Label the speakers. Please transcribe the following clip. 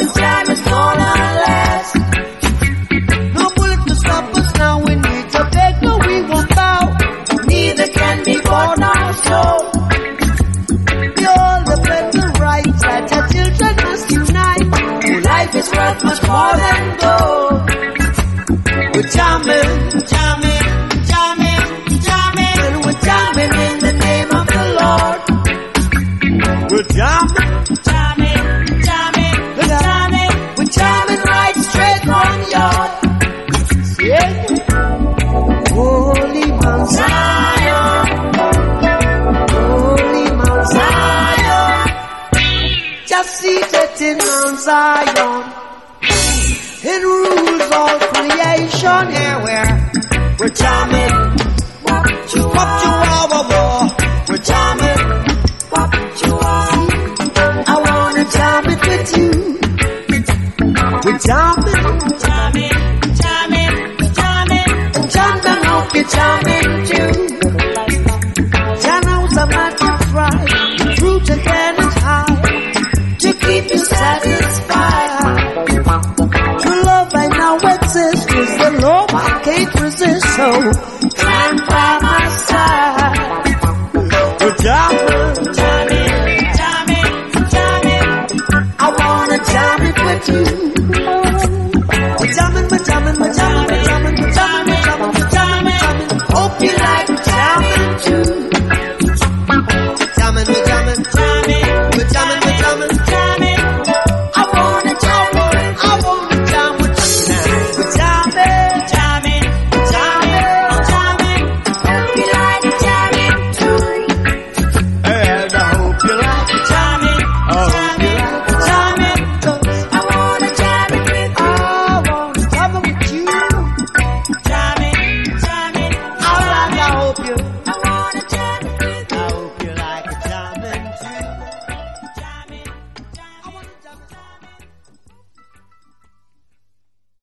Speaker 1: this time is gonna last. No bullet to stop us now, we need to beg, no we won't bow. Neither can be bought nor sold. All the better rights that our children must unite. Oh, life is worth much more than gold. We're jamming, jamming, jamming, jamming, and we're jamming in the name of the Lord. We're jamming, jamming, jamming, we're jamming, we're jamming right straight on yard. Yeah. Holy Mount Zion, Holy Mount Zion, just seated in Mount Zion, it rules all creation. Here we're jamming, what you are, we're jamming, what you are. I wanna jam it with you. We're jamming, jamming, jamming, jamming, and jamming, hope you're jamming too. Jannah's a matter of pride, the fruit again is high, to keep you satisfied. True love right now exists, 'cause the love I can't resist, so stand by my side. We're jamming, jamming, jamming, jamming, I wanna jam it with you. We're jamming, we're jamming, we're jamming.